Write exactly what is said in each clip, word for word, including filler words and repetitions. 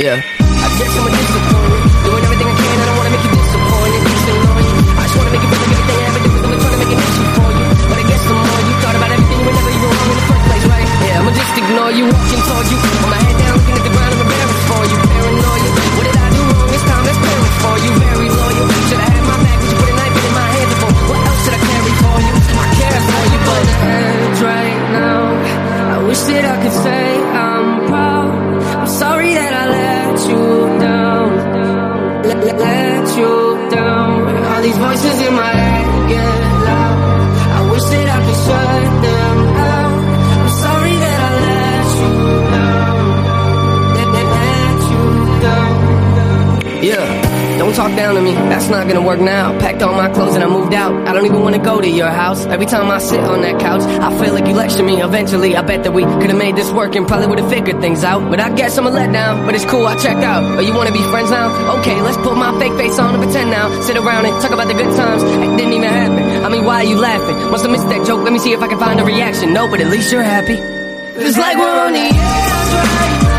Yeah, I guess I'm a disappointment. Doing everything I can, I don't wanna make you disappointed. It's annoying. I just wanna make you feel like everything I ever did was only trying to make an issue for you. But I guess I'm on you. Thought about everything, you were never even wrong in the first place, right? Yeah, I'ma just ignore you, walking towards you. With my head down, looking at the ground, I'm embarrassed for you. Paranoia. What did I do wrong this time? That's parents for you. Very loyal. Should've had my back, but you put a knife in my hands before. What else should I carry for you? I care for you, but the edge right now. I wish that I could say I'm proud. I'm sorry that I let you down. Let, let, let you down. All these voices in my head get loud. I wish that I could shut them out. I'm sorry that I let you down. Let, let, let you down. Yeah. Don't talk down to me, that's not gonna work now. Packed all my clothes and I moved out. I don't even wanna go to your house. Every time I sit on that couch, I feel like you lecture me. Eventually, I bet that we could've made this work and probably would've figured things out. But I guess I'm a letdown, but it's cool, I checked out. Oh, you wanna be friends now? Okay, let's put my fake face on and pretend now. Sit around and talk about the good times. It didn't even happen. I mean, why are you laughing? Must have missed that joke, let me see if I can find a reaction. No, but at least you're happy. It's like we're on the edge right now.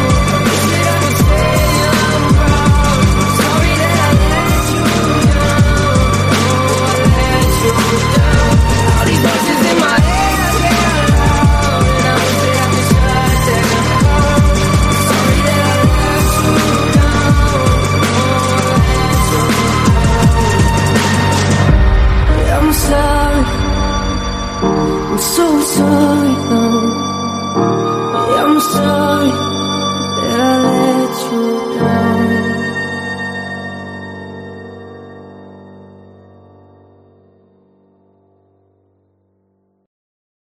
All these voices in my head get loud, and I wish that I could shut them out. Sorry that I let you down. I'm sorry, I'm so sorry.